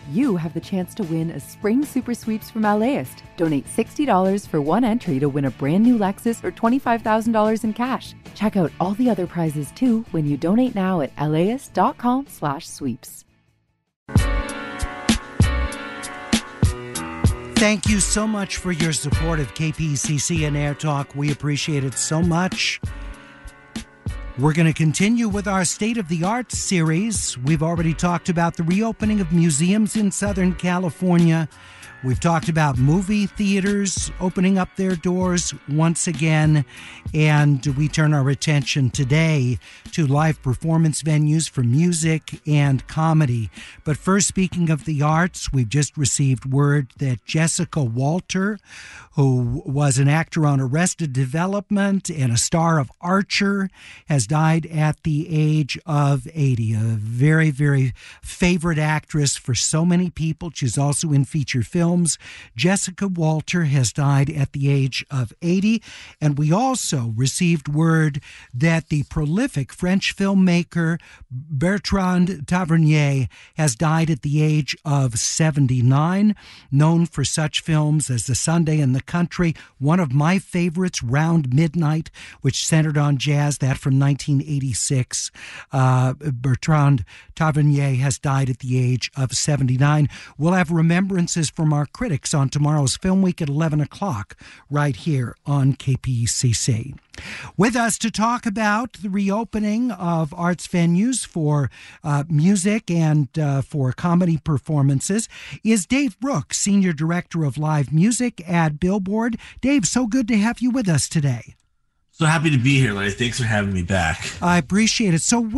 you have the chance to win a Spring Super Sweeps from LAist. Donate $60 for one entry to win a brand new Lexus or $25,000 in cash. Check out all the other prizes too when you donate now at laist.com/sweeps. Thank you so much for your support of KPCC and Air Talk. We appreciate it so much. We're going to continue with our State of the Arts series. We've already talked about the reopening of museums in Southern California. We've talked about movie theaters opening up their doors once again, and we turn our attention today to live performance venues for music and comedy. But first, speaking of the arts, we've just received word that Jessica Walter, who was an actor on Arrested Development and a star of Archer, has died at the age of 80. A very, very favorite actress for so many people. She's also in feature films. Jessica Walter has died at the age of 80. And we also received word that the prolific French filmmaker Bertrand Tavernier has died at the age of 79, known for such films as The Sunday in the Country, one of my favorites, Round Midnight, which centered on jazz, that from 1986. Bertrand Tavernier has died at the age of 79. We'll have remembrances from our critics on tomorrow's Film Week at 11 o'clock right here on KPCC. With us to talk about the reopening of arts venues for music and for comedy performances is Dave Brooks, Senior Director of Live Music at Billboard. Dave, so good to have you with us today. So happy to be here, Larry. Thanks for having me back. I appreciate it. So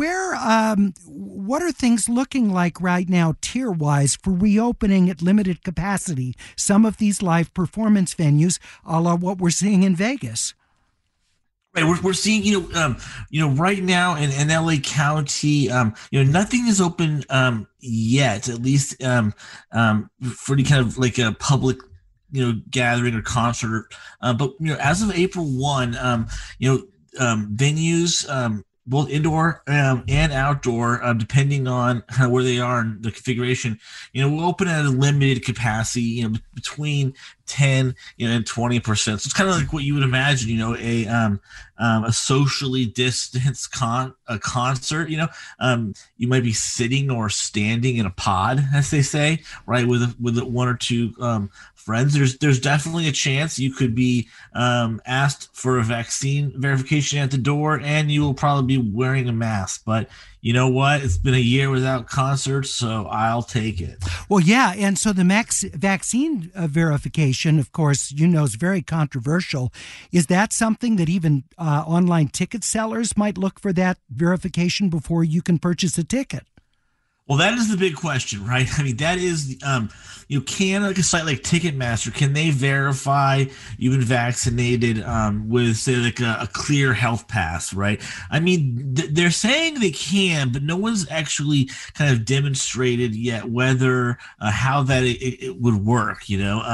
what are things looking like right now tier-wise for reopening at limited capacity some of these live performance venues, a la what we're seeing in Vegas? Right, we're seeing right now in LA County, nothing is open yet. At least for any kind of like a public gathering or concert. But as of April 1, venues, both indoor and outdoor, depending on where they are in the configuration, we'll open at a limited capacity, between 10 and 20%. So it's kind of like what you would imagine, a socially distanced concert. You might be sitting or standing in a pod, as they say, right, with one or two friends. There's definitely a chance you could be asked for a vaccine verification at the door, and you will probably be wearing a mask. But you know what? It's been a year without concerts, so I'll take it. Well, yeah, and so the vaccine verification, of course, is very controversial. Is that something that even online ticket sellers might look for that verification before you can purchase a ticket? Well, that is the big question, right? I mean, that is, can like a site like Ticketmaster, can they verify you've been vaccinated with, say, like a clear health pass, right? I mean, they're saying they can, but no one's actually kind of demonstrated yet whether how that it would work,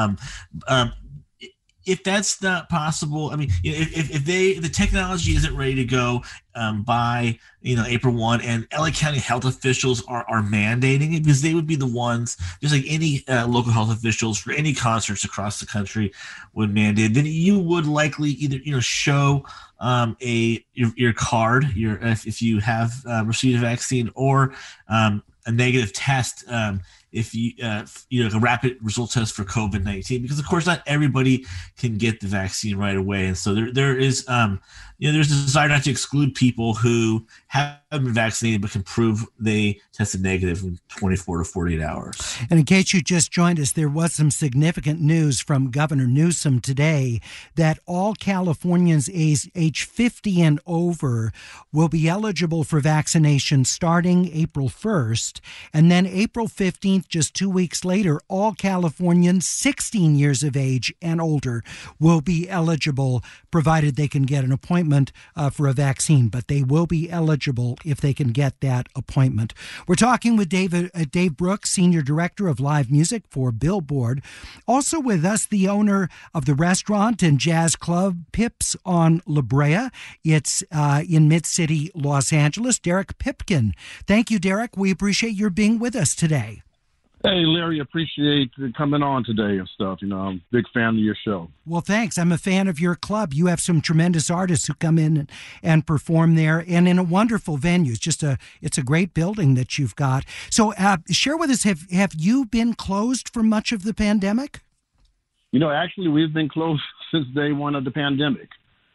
if that's not possible, I mean, if the technology isn't ready to go by April 1, and LA County health officials are mandating it, because they would be the ones, just like any local health officials for any concerts across the country would mandate, then you would likely either show your card, if you have received a vaccine, or a negative test. If you a rapid result test for COVID-19, because of course not everybody can get the vaccine right away, and so there is there's a desire not to exclude people who have been vaccinated but can prove they tested negative in 24 to 48 hours. And in case you just joined us, there was some significant news from Governor Newsom today that all Californians age 50 and over will be eligible for vaccination starting April 1st, and then April 15th, just 2 weeks later, all Californians 16 years of age and older will be eligible, provided they can get an appointment for a vaccine, but they will be eligible if they can get that appointment. We're talking with Dave Brooks, Senior Director of Live Music for Billboard. Also with us, the owner of the restaurant and jazz club Pips on La Brea. It's in Mid-City, Los Angeles. Derek Pipkin. Thank you, Derek. We appreciate your being with us today. Hey, Larry, appreciate you coming on today and stuff. I'm a big fan of your show. Well, thanks. I'm a fan of your club. You have some tremendous artists who come in and perform there, and in a wonderful venue. It's a great building that you've got. So, share with us. Have you been closed for much of the pandemic? Actually, we've been closed since day one of the pandemic.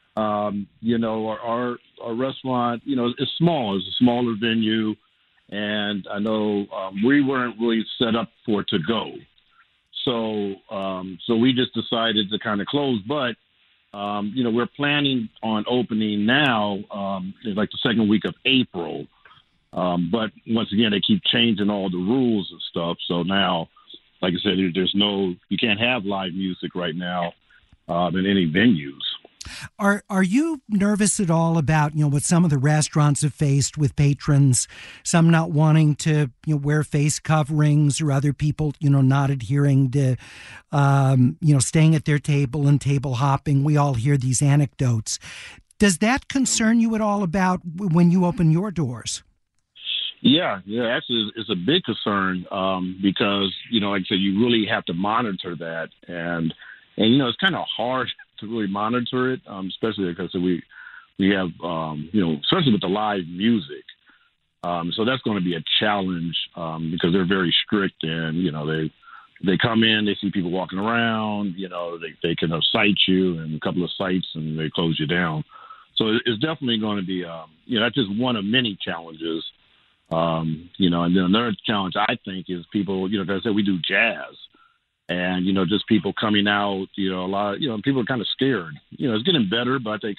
Our restaurant, is small. It's a smaller venue. And I know we weren't really set up for it to go. So we just decided to kind of close. But, we're planning on opening now, like the second week of April. But once again, they keep changing all the rules and stuff. So now, like I said, you can't have live music right now in any venues. Are you nervous at all about what some of the restaurants have faced with patrons, some not wanting to wear face coverings, or other people not adhering to staying at their table and table hopping? We all hear these anecdotes. Does that concern you at all about when you open your doors? Yeah, actually, it's a big concern because like I said, you really have to monitor that, and it's kind of hard to really monitor it, especially because we have, especially with the live music. So that's going to be a challenge because they're very strict, and, they come in, they see people walking around, they can cite you and a couple of cites and they close you down. So it's definitely going to be, that's just one of many challenges. And then another challenge I think is people, as I said, we do jazz. And, just people coming out, a lot, people are kind of scared. It's getting better, but I think,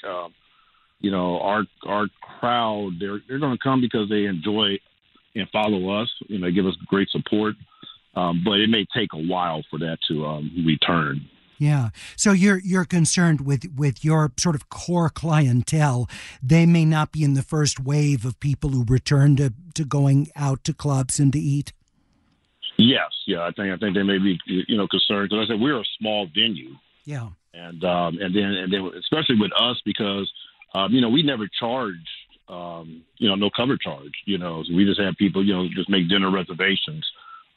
our crowd, they're going to come because they enjoy and follow us. They give us great support. But it may take a while for that to return. Yeah. So you're concerned with your sort of core clientele. They may not be in the first wave of people who return to going out to clubs and to eat. Yes, I think they may be, concerned because I said we're a small venue. Yeah, and then especially with us because we never charge, no cover charge. So we just have people, just make dinner reservations.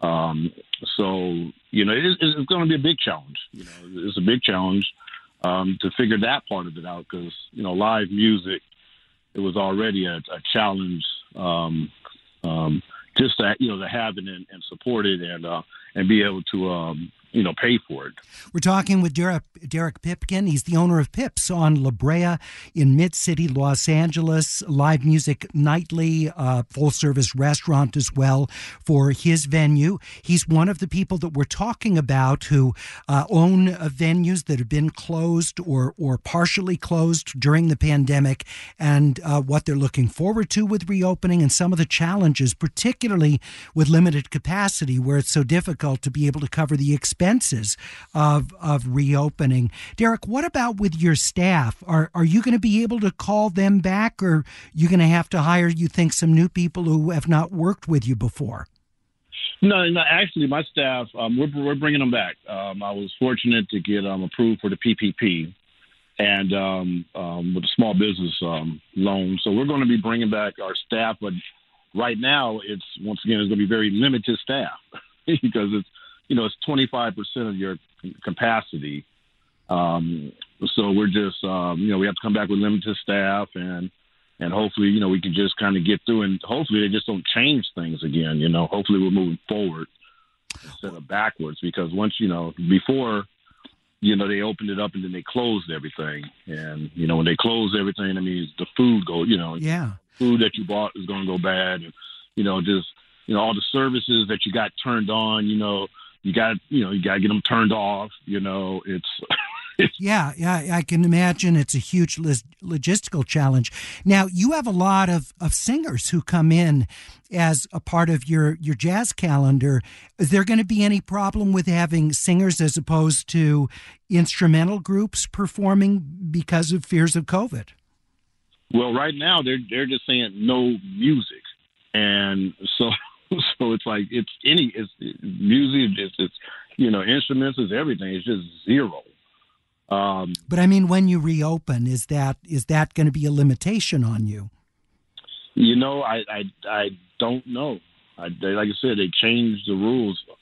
So it's going to be a big challenge. It's a big challenge to figure that part of it out because live music, it was already a challenge. Just that, to have it and support it and be able to, pay for it. We're talking with Derek Pipkin. He's the owner of Pips on La Brea in Mid-City, Los Angeles. Live music nightly, full-service restaurant as well for his venue. He's one of the people that we're talking about who own venues that have been closed or partially closed during the pandemic, and what they're looking forward to with reopening and some of the challenges, particularly with limited capacity, where it's so difficult to be able to cover the expenses of reopening. Derek, what about with your staff? Are you going to be able to call them back, or are you going to have to hire, you think, some new people who have not worked with you before? No, actually, my staff, we're bringing them back. I was fortunate to get approved for the PPP and with the small business loan. So we're going to be bringing back our staff, but right now it's going to be very limited staff because it's 25% of your capacity. So we're just, we have to come back with limited staff and hopefully, we can just kind of get through and hopefully they just don't change things again. Hopefully we're moving forward instead of backwards because once, before, they opened it up and then they closed everything. And, when they close everything, that means the food goes, food that you bought is going to go bad. And, all the services that you got turned on, you got to get them turned off. Yeah, I can imagine it's a huge logistical challenge. Now, you have a lot of singers who come in as a part of your jazz calendar. Is there going to be any problem with having singers as opposed to instrumental groups performing because of fears of COVID? Well, right now they're just saying no music, and so it's like it's music, it's instruments, it's everything. It's just zero. But I mean, when you reopen, is that going to be a limitation on you? I don't know. Like I said, they changed the rules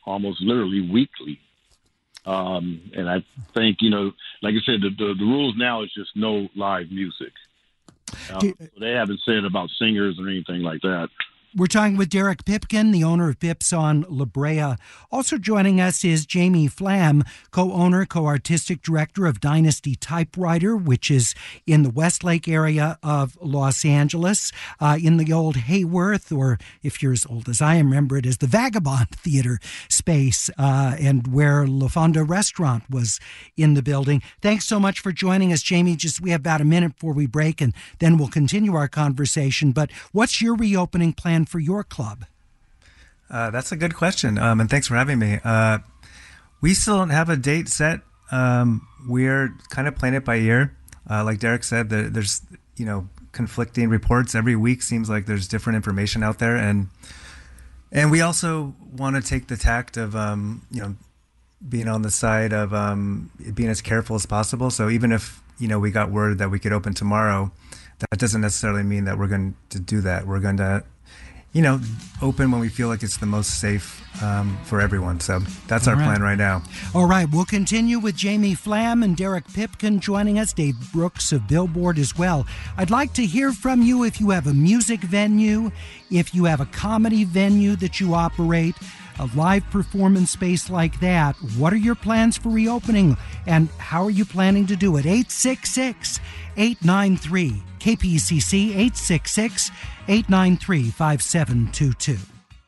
almost literally weekly. And I think, like I said, the rules now is just no live music. So they haven't said about singers or anything like that. We're talking with Derek Pipkin, the owner of Pips on La Brea. Also joining us is Jamie Flam, co-owner, co-artistic director of Dynasty Typewriter, which is in the Westlake area of Los Angeles, in the old Hayworth, or if you're as old as I am, remember it as the Vagabond Theater space, and where La Fonda Restaurant was in the building. Thanks so much for joining us, Jamie. We have about a minute before we break, and then we'll continue our conversation. But what's your reopening plan for your club? That's a good question, and thanks for having me. We still don't have a date set. We're kind of playing it by ear. Like Derek said, there's conflicting reports every week. Seems like there's different information out there, and we also want to take the tact of being on the side of being as careful as possible. So even if we got word that we could open tomorrow, that doesn't necessarily mean that we're going to do that. We're going to open when we feel like it's the most safe for everyone. So that's our plan right now. All right. We'll continue with Jamie Flam and Derek Pipkin joining us, Dave Brooks of Billboard as well. I'd like to hear from you if you have a music venue, if you have a comedy venue that you operate, a live performance space like that. What are your plans for reopening, and how are you planning to do it? 866-893 KPCC, 866-893-5722.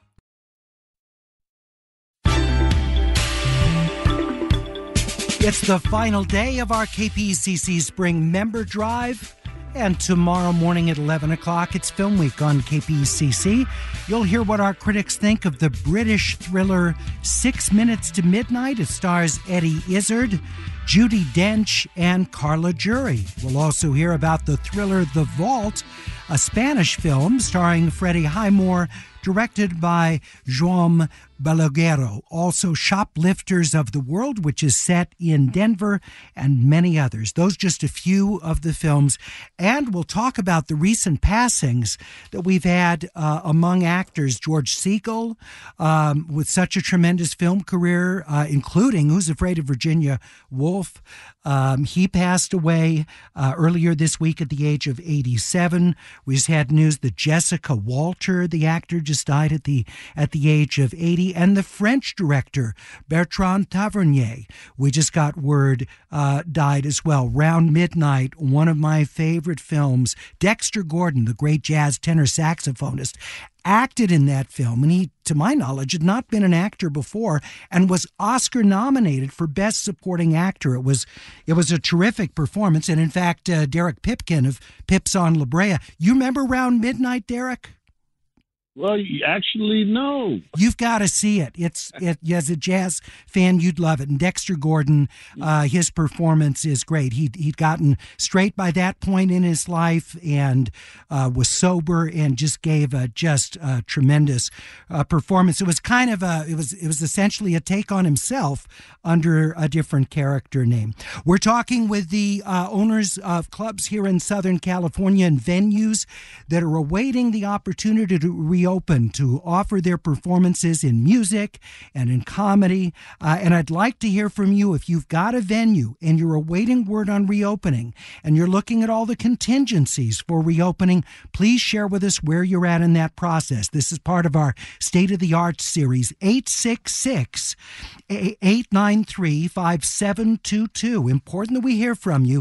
It's the final day of our KPCC Spring Member Drive. And tomorrow morning at 11 o'clock, it's Film Week on KPCC. You'll hear what our critics think of the British thriller 6 Minutes to Midnight. It stars Eddie Izzard, Judi Dench, and Carla Jury. We'll also hear about the thriller The Vault, a Spanish film starring Freddie Highmore, directed by Joan Balaguero. Also Shoplifters of the World, which is set in Denver, and many others. Those just a few of the films. And we'll talk about the recent passings that we've had among actors. George Segal, with such a tremendous film career, including Who's Afraid of Virginia Woolf. He passed away earlier this week at the age of 87. We just had news that Jessica Walter, the actor, just died at the age of 80. And the French director, Bertrand Tavernier, we just got word, died as well. Round Midnight, one of my favorite films. Dexter Gordon, the great jazz tenor saxophonist, acted in that film, and he, to my knowledge, had not been an actor before and was Oscar nominated for Best Supporting Actor. It was a terrific performance, and in fact, Derek Pipkin of Pips on La Brea. You remember Round Midnight, Derek? Well, actually, no. You've got to see it. As a jazz fan, you'd love it. And Dexter Gordon, his performance is great. He'd gotten straight by that point in his life and was sober and just gave a tremendous performance. It was kind of it was essentially a take on himself under a different character name. We're talking with the owners of clubs here in Southern California and venues that are awaiting the opportunity to reopen, to offer their performances in music and in comedy. And I'd like to hear from you if you've got a venue and you're awaiting word on reopening and you're looking at all the contingencies for reopening. Please share with us where you're at in that process. This is part of our State of the Arts series. 866-893-5722. Important that we hear from you.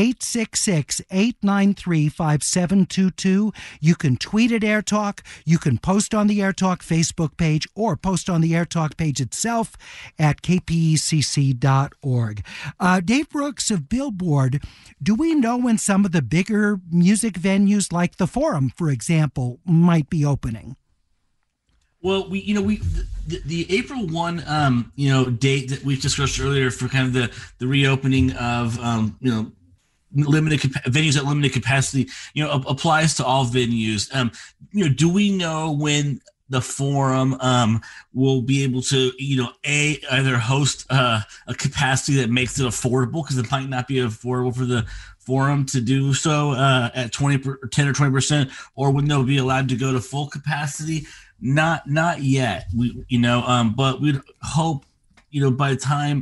866-893-5722. You can tweet at Air Talk. You can post on the Air Talk Facebook page or post on the Air Talk page itself at kpecc.org. Dave Brooks of Billboard, do we know when some of the bigger music venues like the Forum, for example, might be opening? Well, the April 1, date that we discussed earlier for kind of the reopening of, limited venues at limited capacity, applies to all venues. Do we know when the Forum will be able to, either host a capacity that makes it affordable, because it might not be affordable for the Forum to do so at 10 or 20%, or when they'll be allowed to go to full capacity? Not yet. But we'd hope, by the time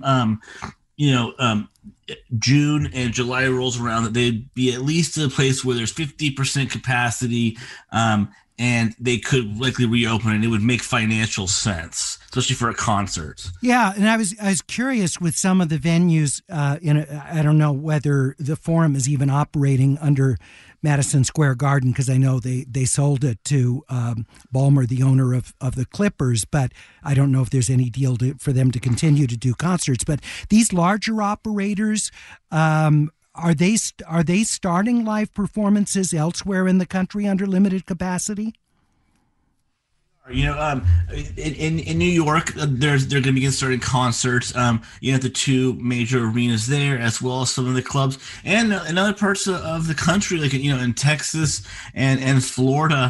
June and July rolls around, that they'd be at least at a place where there's 50% capacity, and they could likely reopen, and it would make financial sense, especially for a concert. Yeah, and I was curious with some of the venues. I don't know whether the Forum is even operating under Madison Square Garden, because I know they sold it to Ballmer, the owner of the Clippers, but I don't know if there's any deal for them to continue to do concerts. But these larger operators, are they starting live performances elsewhere in the country under limited capacity? In New York, they're going to begin starting concerts. At the two major arenas there, as well as some of the clubs, and in other parts of the country, like in Texas and Florida.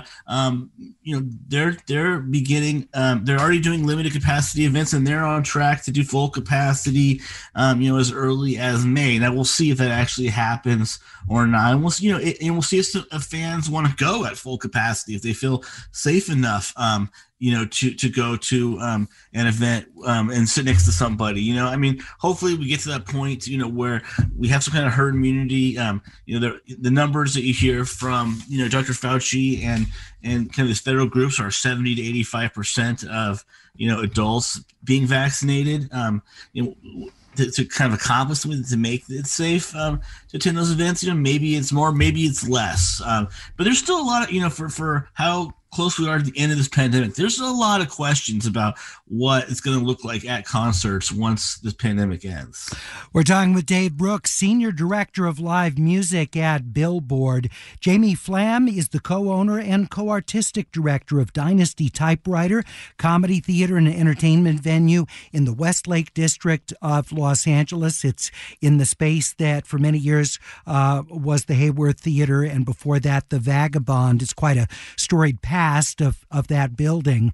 They're beginning. They're already doing limited capacity events, and they're on track to do full capacity. As early as May. Now we'll see if that actually happens or not. And we'll see. And we'll see if fans want to go at full capacity, if they feel safe enough. To go to an event and sit next to somebody. Hopefully we get to that point, where we have some kind of herd immunity. The numbers that you hear from, Dr. Fauci and kind of these federal groups are 70 to 85% of, adults being vaccinated. To kind of accomplish something to make it safe to attend those events. Maybe it's more, maybe it's less. But there's still a lot of, for how close we are to the end of this pandemic, there's a lot of questions about what it's going to look like at concerts once this pandemic ends. We're talking with Dave Brooks, Senior Director of Live Music at Billboard. Jamie Flam is the co-owner and co-artistic director of Dynasty Typewriter, comedy, theater, and entertainment venue in the Westlake District of Los Angeles. It's in the space that for many years was the Hayworth Theater, and before that, the Vagabond. It's quite a storied past of that building.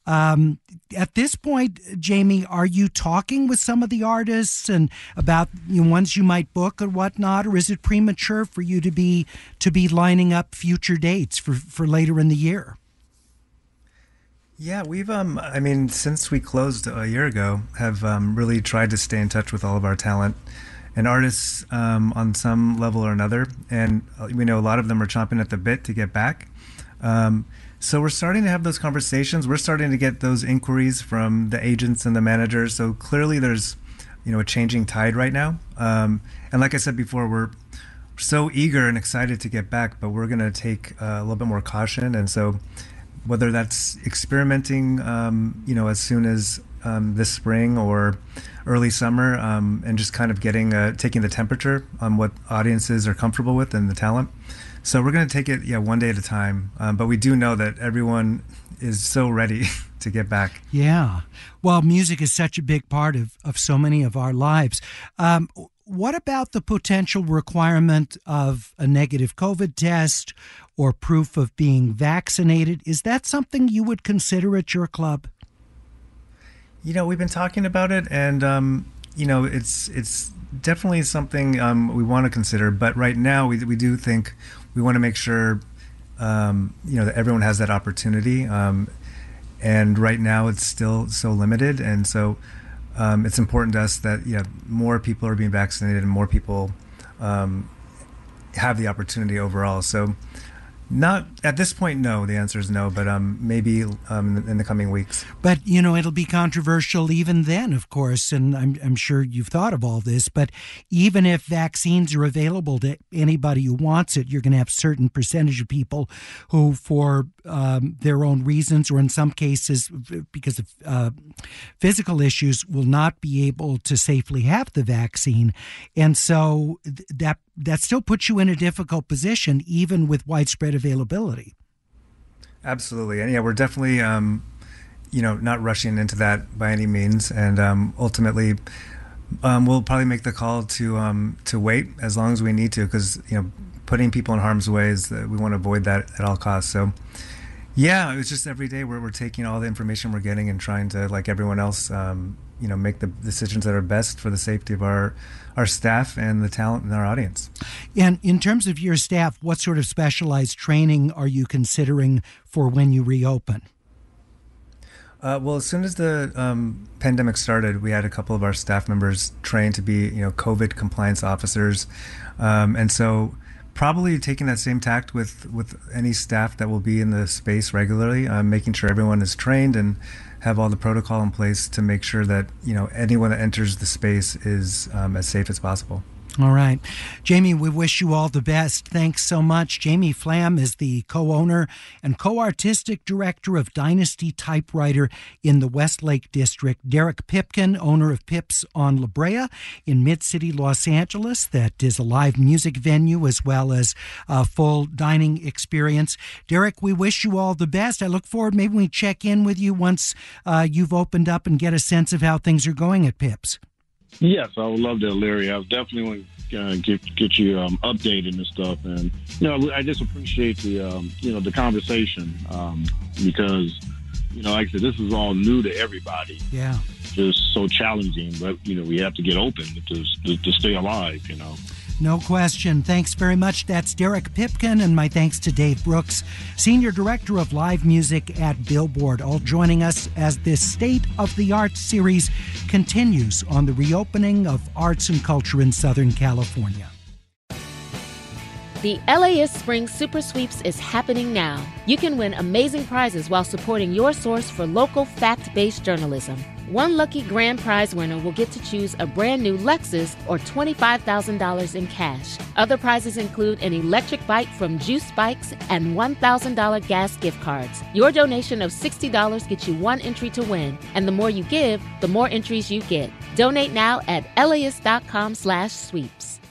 At this point, Jamie, are you talking with some of the artists and about ones you might book or whatnot, or is it premature for you to be lining up future dates for later in the year? Yeah, we've since we closed a year ago, have really tried to stay in touch with all of our talent and artists on some level or another, and we know a lot of them are chomping at the bit to get back. So we're starting to have those conversations. We're starting to get those inquiries from the agents and the managers. So clearly there's, a changing tide right now. And like I said before, we're so eager and excited to get back, but we're going to take a little bit more caution. And so whether that's experimenting, as soon as this spring or early summer, and just kind of taking the temperature on what audiences are comfortable with and the talent. So we're going to take it, one day at a time. But we do know that everyone is so ready to get back. Yeah. Well, music is such a big part of so many of our lives. What about the potential requirement of a negative COVID test or proof of being vaccinated? Is that something you would consider at your club? We've been talking about it, and, it's definitely something we want to consider. But right now, we do think we want to make sure, that everyone has that opportunity. And right now it's still so limited. And so it's important to us that, more people are being vaccinated and more people have the opportunity overall. So not at this point, no. The answer is no, but maybe in the coming weeks. But, it'll be controversial even then, of course, and I'm sure you've thought of all this, but even if vaccines are available to anybody who wants it, you're going to have a certain percentage of people who, for their own reasons, or in some cases because of physical issues, will not be able to safely have the vaccine. And so that still puts you in a difficult position, even with widespread availability. Absolutely. And we're definitely, not rushing into that by any means. And ultimately, we'll probably make the call to wait as long as we need to, because, putting people in harm's way is that we want to avoid that at all costs. So, it's just every day we're taking all the information we're getting and trying to, like everyone else, make the decisions that are best for the safety of our staff and the talent in our audience. And in terms of your staff, what sort of specialized training are you considering for when you reopen? Well, as soon as the pandemic started, we had a couple of our staff members trained to be, COVID compliance officers, and so probably taking that same tact with any staff that will be in the space regularly, making sure everyone is trained and have all the protocol in place to make sure that anyone that enters the space is as safe as possible. All right. Jamie, we wish you all the best. Thanks so much. Jamie Flam is the co-owner and co-artistic director of Dynasty Typewriter in the Westlake District. Derek Pipkin, owner of Pips on La Brea in Mid-City, Los Angeles. That is a live music venue as well as a full dining experience. Derek, we wish you all the best. I look forward, maybe we check in with you once you've opened up and get a sense of how things are going at Pips. Yes, I would love that, Larry. I definitely want to get you updated and stuff. And I just appreciate the conversation because like I said, this is all new to everybody. Yeah, just so challenging. But we have to get open to stay alive. No question. Thanks very much. That's Derek Pipkin, and my thanks to Dave Brooks, Senior Director of Live Music at Billboard, all joining us as this State of the Arts series continues on the reopening of arts and culture in Southern California. The LAist Spring Super Sweeps is happening now. You can win amazing prizes while supporting your source for local fact-based journalism. One lucky grand prize winner will get to choose a brand new Lexus or $25,000 in cash. Other prizes include an electric bike from Juice Bikes and $1,000 gas gift cards. Your donation of $60 gets you one entry to win, and the more you give, the more entries you get. Donate now at LAist.com/sweeps.